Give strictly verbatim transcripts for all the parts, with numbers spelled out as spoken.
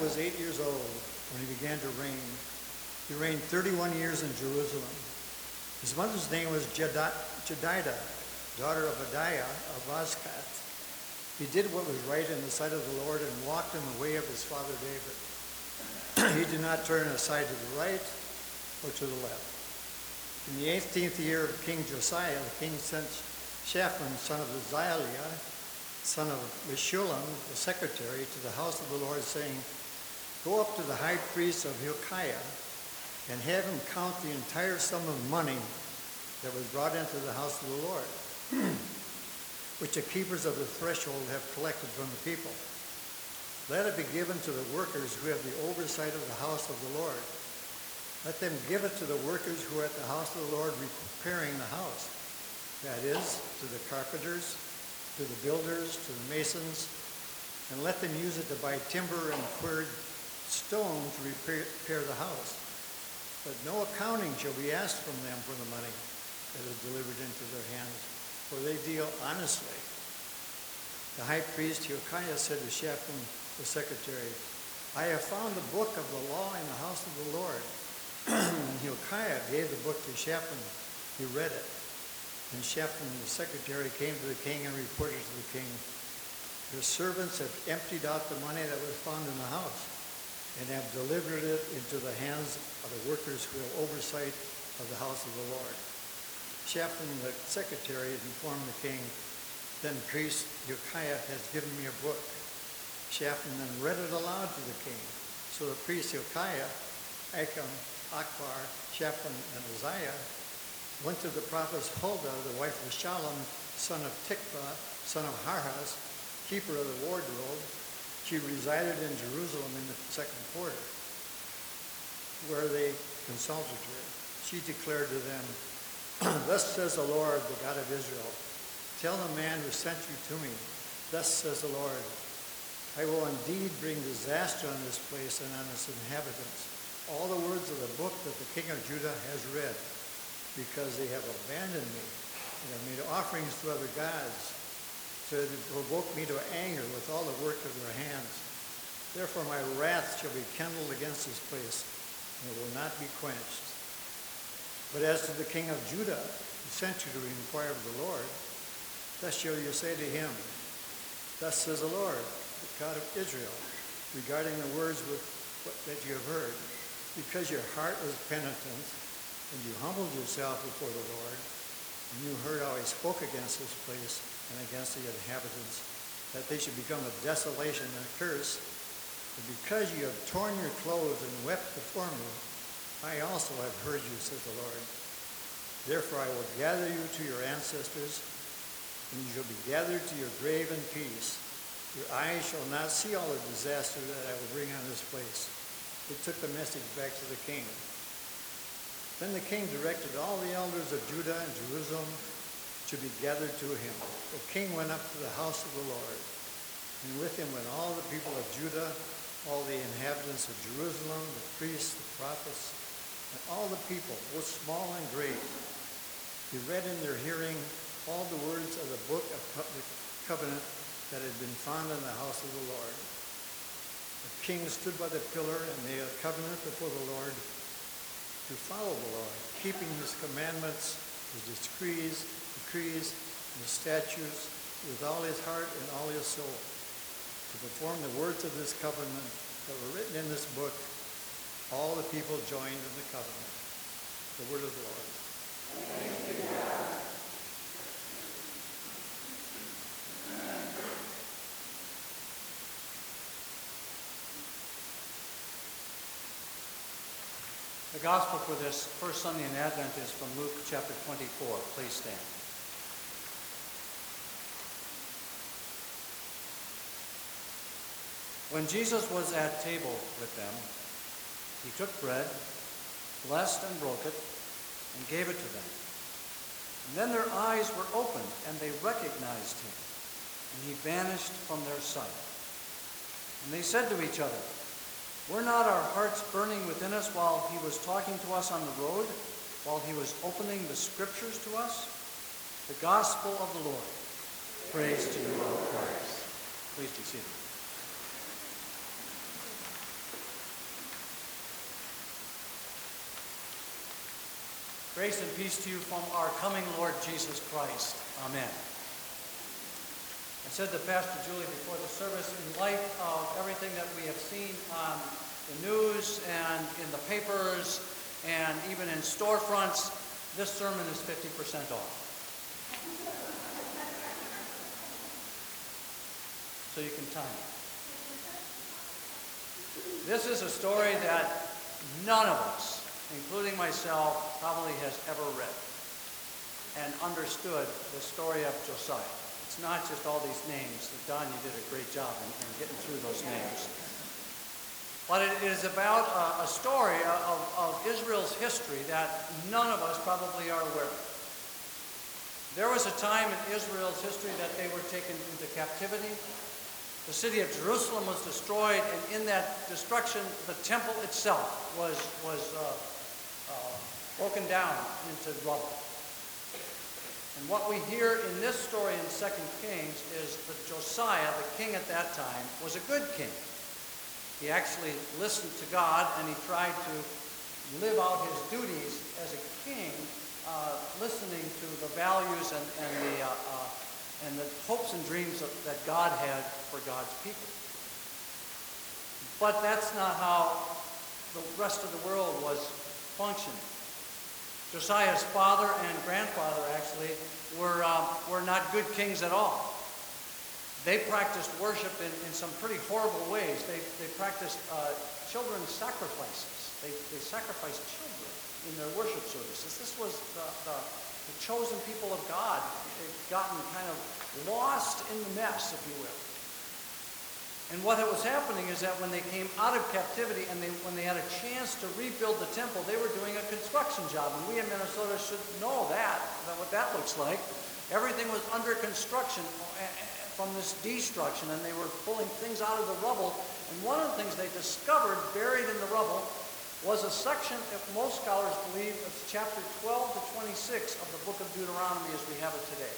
was eight years old when he began to reign. He reigned thirty-one years in Jerusalem. His mother's name was Jedi- Jedidah, daughter of Adiah of Azkat. He did what was right in the sight of the Lord and walked in the way of his father David. He did not turn aside to the right or to the left. In the eighteenth year of King Josiah, the king sent Shaphan, son of Azaliah, son of Meshullam, the secretary, to the house of the Lord, saying, "Go up to the high priest of Hilkiah and have him count the entire sum of money that was brought into the house of the Lord, which the keepers of the threshold have collected from the people. Let it be given to the workers who have the oversight of the house of the Lord. Let them give it to the workers who are at the house of the Lord repairing the house, that is, to the carpenters, to the builders, to the masons, and let them use it to buy timber and quarried stone to repair the house. But no accounting shall be asked from them for the money that is delivered into their hands, for they deal honestly." The high priest Hilkiah said to Shaphan, the secretary, "I have found the book of the law in the house of the Lord." When Hilkiah gave the book to Shaphan, he read it. And Shaphan, the secretary, came to the king and reported to the king, "Your servants have emptied out the money that was found in the house and have delivered it into the hands of the workers who have oversight of the house of the Lord." Shaphan, the secretary, informed the king, "Then priest Hilkiah has given me a book." Shaphan then read it aloud to the king. So the priests Hilkiah, Achim, Akbar, Shaphan, and Uzziah went to the prophetess Huldah, the wife of Shallum, son of Tikvah, son of Harhas, keeper of the wardrobe. She resided in Jerusalem in the second quarter, where they consulted her. She declared to them, "Thus says the Lord, the God of Israel, tell the man who sent you to me, thus says the Lord, I will indeed bring disaster on this place and on its inhabitants, all the words of the book that the king of Judah has read, because they have abandoned me and have made offerings to other gods, to provoke me to anger with all the work of their hands. Therefore my wrath shall be kindled against this place, and it will not be quenched. But as to the king of Judah, who sent you to inquire of the Lord, thus shall you say to him, Thus says the Lord, the God of Israel, regarding the words with, that you have heard, because your heart was penitent, and you humbled yourself before the Lord, and you heard how I spoke against this place and against the inhabitants, that they should become a desolation and a curse, and because you have torn your clothes and wept before me, I also have heard you, says the Lord. Therefore I will gather you to your ancestors, and you shall be gathered to your grave in peace. Your eyes shall not see all the disaster that I will bring on this place. They took the message back to the king. Then the king directed all the elders of Judah and Jerusalem to be gathered to him. The king went up to the house of the Lord, and with him went all the people of Judah, all the inhabitants of Jerusalem, the priests, the prophets, and all the people, both small and great. He read in their hearing all the words of the book of the covenant that had been found in the house of the Lord. The king stood by the pillar and made a covenant before the Lord to follow the Lord, keeping his commandments, his decrees, decrees, and his statutes with all his heart and all his soul, to perform the words of this covenant that were written in this book. All the people joined in the covenant. The word of the Lord. Thanks be to God. The gospel for this first Sunday in Advent is from Luke chapter twenty-four. Please stand. When Jesus was at table with them, he took bread, blessed and broke it, and gave it to them. And then their eyes were opened, and they recognized him, and he vanished from their sight. And they said to each other, Were not our hearts burning within us while he was talking to us on the road, while he was opening the scriptures to us? The gospel of the Lord. Praise to you, O Christ. Please be seated. Grace and peace to you from our coming Lord Jesus Christ. Amen. I said to Pastor Julie before the service, in light of everything that we have seen on the news and in the papers and even in storefronts, this sermon is fifty percent off. So you can time it. This is a story that none of us, including myself, probably has ever read and understood the story of Josiah. It's not just all these names. Don, you did a great job in, in getting through those names. But it is about a, a story of, of Israel's history that none of us probably are aware of. There was a time in Israel's history that they were taken into captivity. The city of Jerusalem was destroyed, and in that destruction, the temple itself was, was uh, uh, broken down into rubble. And what we hear in this story in Second Kings is that Josiah, the king at that time, was a good king. He actually listened to God, and he tried to live out his duties as a king, uh, listening to the values and, and the uh, uh, and the hopes and dreams of, that God had for God's people. But that's not how the rest of the world was functioning. Josiah's father and grandfather actually were, uh, were not good kings at all. They practiced worship in, in some pretty horrible ways. They, they practiced uh, children's sacrifices. They, they sacrificed children in their worship services. This was the, the The chosen people of God had gotten kind of lost in the mess, if you will. And what was happening is that when they came out of captivity and they, when they had a chance to rebuild the temple, they were doing a construction job. And we in Minnesota should know that, that what that looks like. Everything was under construction from this destruction, and they were pulling things out of the rubble. And one of the things they discovered buried in the rubble was a section, if most scholars believe, it's chapter twelve to twenty-six of the book of Deuteronomy as we have it today.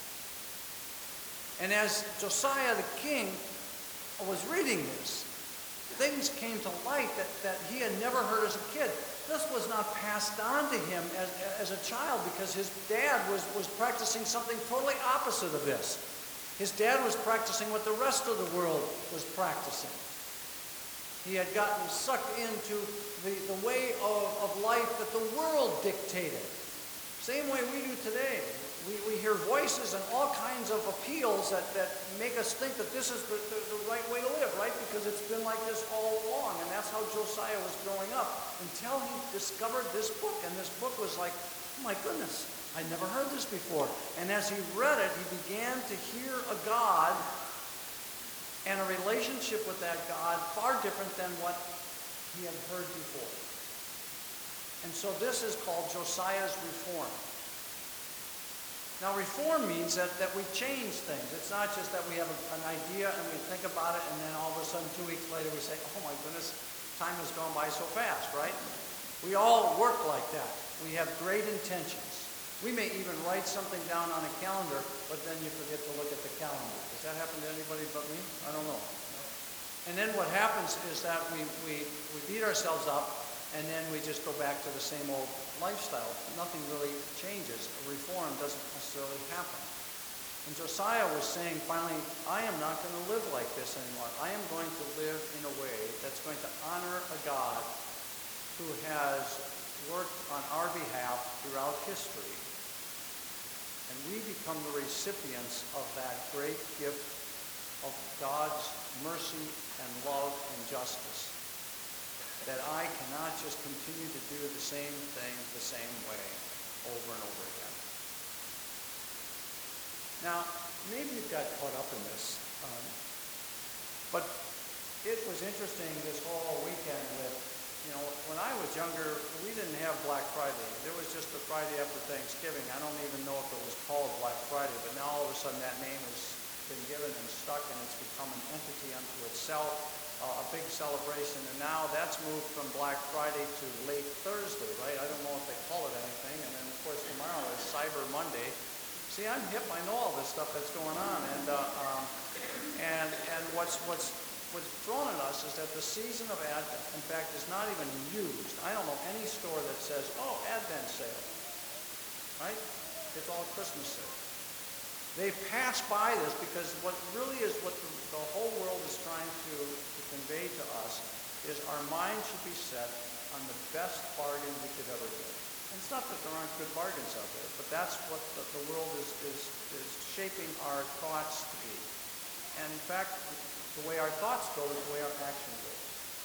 And as Josiah the king was reading this, things came to light that, that he had never heard as a kid. This was not passed on to him as, as a child because his dad was, was practicing something totally opposite of this. His dad was practicing what the rest of the world was practicing. He had gotten sucked into the, the way of, of life that the world dictated. Same way we do today. We, we hear voices and all kinds of appeals that, that make us think that this is the, the, the right way to live, right? Because it's been like this all along. And that's how Josiah was growing up until he discovered this book. And this book was like, oh my goodness, I'd never heard this before. And as he read it, he began to hear a God and a relationship with that God far different than what he had heard before. And so this is called Josiah's reform. Now reform means that, that we change things. It's not just that we have a, an idea and we think about it and then all of a sudden two weeks later we say, oh my goodness, time has gone by so fast, right? We all work like that. We have great intentions. We may even write something down on a calendar, but then you forget to look at the calendar. Does that happen to anybody but me? I don't know. And then what happens is that we, we, we beat ourselves up, and then we just go back to the same old lifestyle. Nothing really changes. A reform doesn't necessarily happen. And Josiah was saying, finally, I am not going to live like this anymore. I am going to live in a way that's going to honor a God who has worked on our behalf throughout history. And we become the recipients of that great gift of God's mercy and love and justice. That I cannot just continue to do the same thing the same way over and over again. Now, maybe you got caught up in this, um, but it was interesting this whole weekend with, you know, when I was younger, we didn't have Black Friday. There was just the Friday after Thanksgiving. I don't even know if it was called Black Friday, but now all of a sudden that name has been given and stuck, and it's become an entity unto itself, uh, a big celebration. And now that's moved from Black Friday to late Thursday, right? I don't know if they call it anything. And then, of course, tomorrow is Cyber Monday. See, I'm hip. I know all this stuff that's going on. And uh, um, and and what's what's what's thrown at us is that the season of Advent, in fact, is not even used. I don't know any store that says, oh, Advent sale. right? It's all Christmas there. They pass by this because what really is what the, the whole world is trying to, to convey to us is our mind should be set on the best bargain we could ever get. And it's not that there aren't good bargains out there, but that's what the, the world is, is, is shaping our thoughts to be. And in fact, the way our thoughts go is the way our action goes.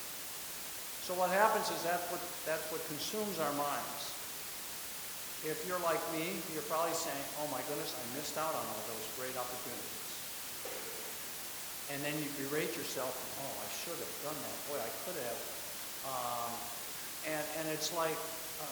So what happens is that's what, that's what consumes our minds. If you're like me, you're probably saying, oh my goodness, I missed out on all those great opportunities. And then you berate yourself, oh, I should have done that. Boy, I could have. Um, and, and it's like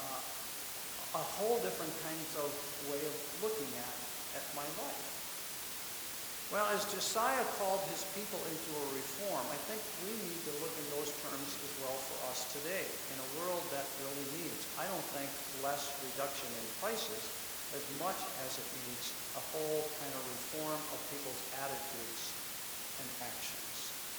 uh, a whole different kinds of way of looking at, at my life. Well, as Josiah called his people into a reform, I think we need to look in those terms as well for us today, in a world that really needs, I don't think, less reduction in prices as much as it needs a whole kind of reform of people's attitudes and actions.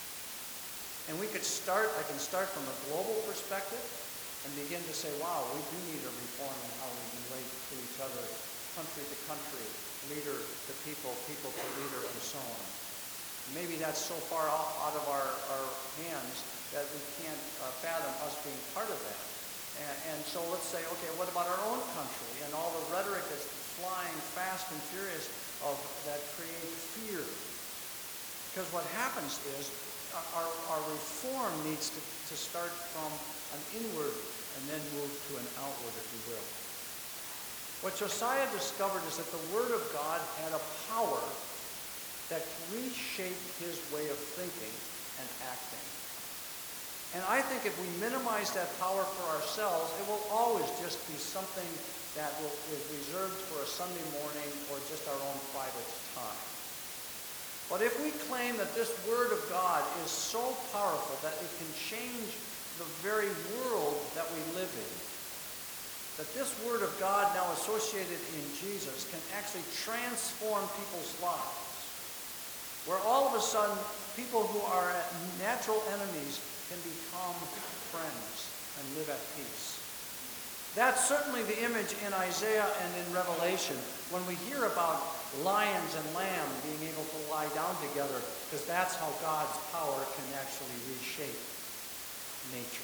And we could start, I can start from a global perspective and begin to say, wow, we do need a reform in how we relate to each other, country to country, leader to people, people to leader, and so on. Maybe that's so far out of our, our hands that we can't uh, fathom us being part of that. And, and so let's say, okay, what about our own country and all the rhetoric that's flying fast and furious of that creates fear? Because what happens is our, our reform needs to, to start from an inward and then move to an outward, if you will. What Josiah discovered is that the Word of God had a power that reshaped his way of thinking and acting. And I think if we minimize that power for ourselves, it will always just be something that will, is reserved for a Sunday morning or just our own private time. But if we claim that this Word of God is so powerful that it can change the very world that we live in, that this Word of God now associated in Jesus can actually transform people's lives, where all of a sudden people who are natural enemies can become friends and live at peace. That's certainly the image in Isaiah and in Revelation when we hear about lions and lamb being able to lie down together, because that's how God's power can actually reshape nature.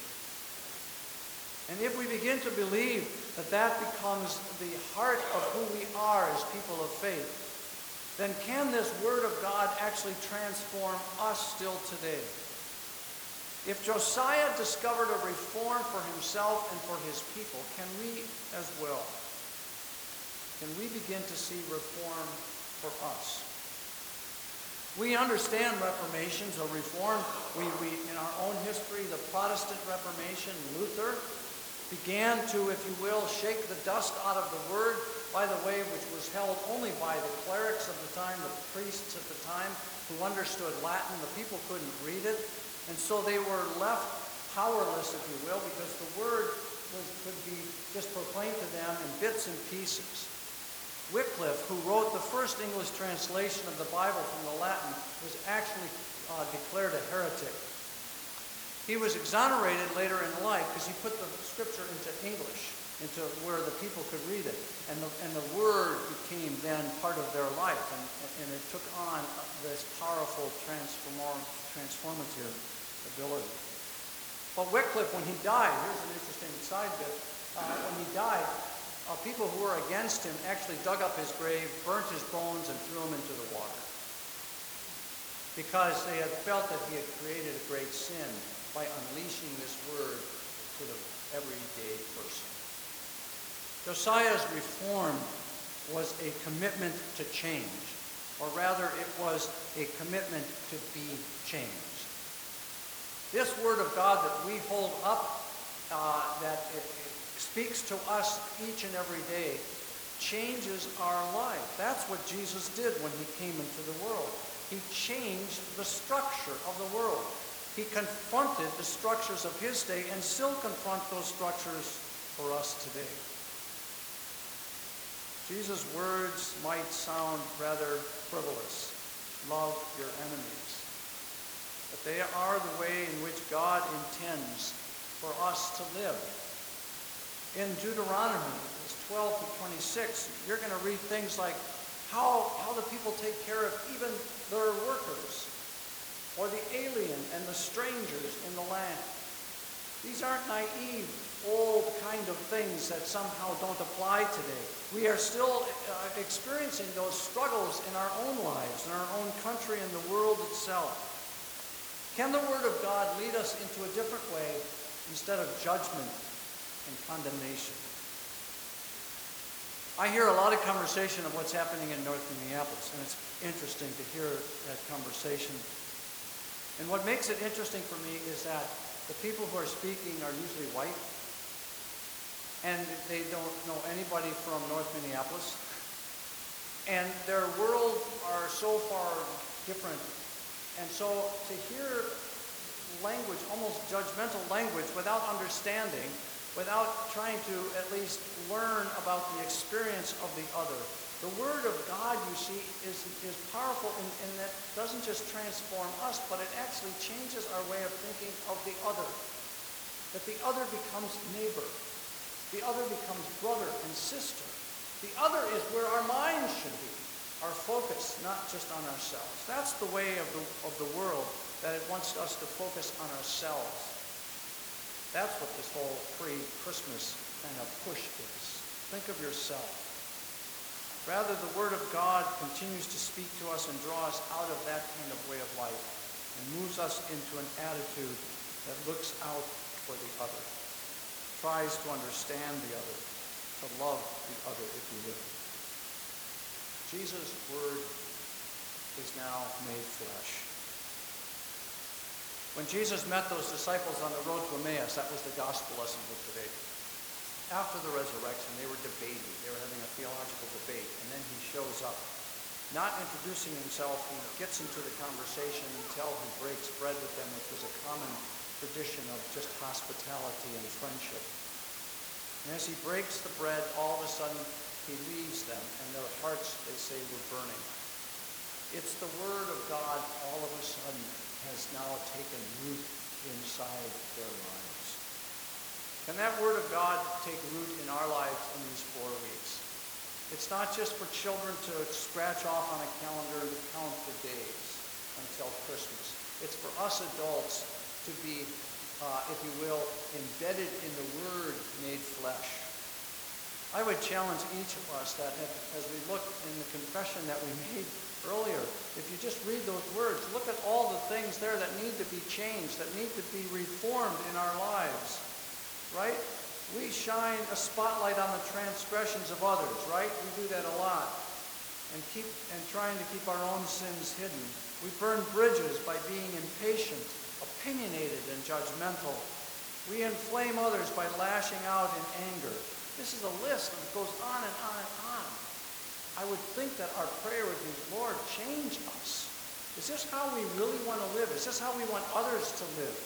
And if we begin to believe that that becomes the heart of who we are as people of faith, then can this Word of God actually transform us still today? If Josiah discovered a reform for himself and for his people, can we as well? Can we begin to see reform for us? We understand reformations or reform. We, we, in our own history, the Protestant Reformation, Luther, began to, if you will, shake the dust out of the Word, by the way, which was held only by the clerics of the time, the priests at the time, who understood Latin. The people couldn't read it. And so they were left powerless, if you will, because the Word was, could be just proclaimed to them in bits and pieces. Wycliffe, who wrote the first English translation of the Bible from the Latin, was actually uh, declared a heretic. He was exonerated later in life because he put the scripture into English, into where the people could read it. And the, and the Word became then part of their life, and, and it took on this powerful transform, transformative ability. But Wycliffe, when he died, here's an interesting side bit, uh, when he died, uh, people who were against him actually dug up his grave, burnt his bones, and threw him into the water, because they had felt that he had created a great sin by unleashing this Word to the everyday person. Josiah's reform was a commitment to change, or rather it was a commitment to be changed. This Word of God that we hold up, uh, that it, it speaks to us each and every day, changes our life. That's what Jesus did when he came into the world. He changed the structure of the world. He confronted the structures of his day and still confront those structures for us today. Jesus' words might sound rather frivolous. Love your enemies. But they are the way in which God intends for us to live. In Deuteronomy, it's twelve to twenty-six, you're going to read things like how, how the people take care of even their workers, or the alien and the strangers in the land. These aren't naive, old kind of things that somehow don't apply today. We are still uh, experiencing those struggles in our own lives, in our own country, and the world itself. Can the Word of God lead us into a different way instead of judgment and condemnation? I hear a lot of conversation of what's happening in North Minneapolis, and it's interesting to hear that conversation. And what makes it interesting for me is that the people who are speaking are usually white, and they don't know anybody from North Minneapolis, and their world are so far different. And so to hear language, almost judgmental language, without understanding, without trying to at least learn about the experience of the other. The Word of God, you see, is, is powerful in, in that it doesn't just transform us, but it actually changes our way of thinking of the other. That the other becomes neighbor. The other becomes brother and sister. The other is where our minds should be, our focus, not just on ourselves. That's the way of the, of the world, that it wants us to focus on ourselves. That's what this whole pre-Christmas kind of push is. Think of yourself. Rather, the Word of God continues to speak to us and draw us out of that kind of way of life and moves us into an attitude that looks out for the other, tries to understand the other, to love the other, if you will. Jesus' Word is now made flesh. When Jesus met those disciples on the road to Emmaus, that was the gospel lesson for today. After the resurrection, they were debating. They were having a theological debate. And then he shows up. Not introducing himself, he gets into the conversation until he breaks bread with them, which was a common tradition of just hospitality and friendship. And as he breaks the bread, all of a sudden, he leaves them, and their hearts, they say, were burning. It's the Word of God, all of a sudden, has now taken root inside their lives. Can that Word of God take root in our lives in these four weeks? It's not just for children to scratch off on a calendar to count the days until Christmas. It's for us adults to be, uh, if you will, embedded in the Word made flesh. I would challenge each of us that as we look in the confession that we made earlier, if you just read those words, look at all the things there that need to be changed, that need to be reformed in our lives. Right? We shine a spotlight on the transgressions of others, right? We do that a lot. And keep and trying to keep our own sins hidden. We burn bridges by being impatient, opinionated, and judgmental. We inflame others by lashing out in anger. This is a list that goes on and on and on. I would think that our prayer would be, Lord, change us. Is this how we really want to live? Is this how we want others to live?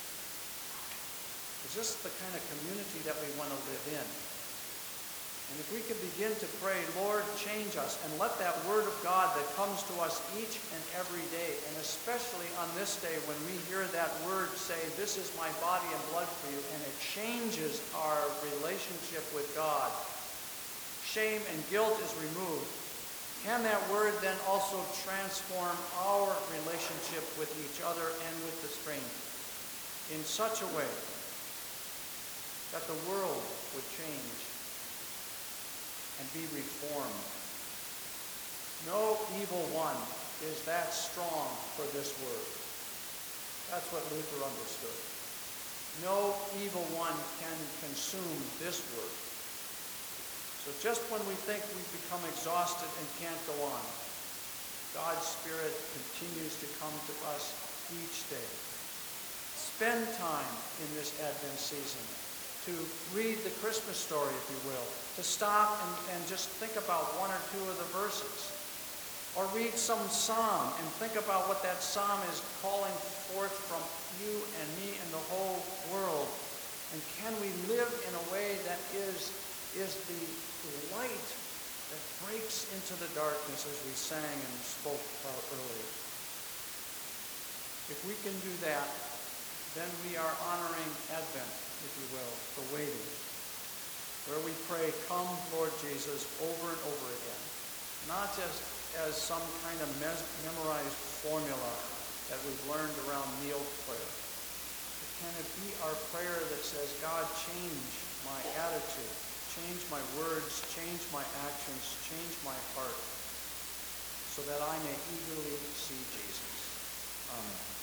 Is this the kind of community that we want to live in? And if we could begin to pray, Lord, change us, and let that Word of God that comes to us each and every day, and especially on this day when we hear that Word say, this is my body and blood for you, and it changes our relationship with God. Shame and guilt is removed. Can that Word then also transform our relationship with each other and with the stranger in such a way that the world would change and be reformed? No evil one is that strong for this Word. That's what Luther understood. No evil one can consume this Word. So just when we think we've become exhausted and can't go on, God's Spirit continues to come to us each day. Spend time in this Advent season to read the Christmas story, if you will, to stop and, and just think about one or two of the verses. Or read some psalm and think about what that psalm is calling forth from you and me and the whole world. And can we live in a way that is, is the light that breaks into the darkness, as we sang and spoke about earlier? If we can do that, then we are honoring Advent, if you will, the waiting. where we pray, "Come, Lord Jesus," over and over again, not just as some kind of mes- memorized formula that we've learned around meal prayer. But can it be our prayer that says, "God, change my attitude, change my words, change my actions, change my heart, so that I may eagerly see Jesus"? Amen.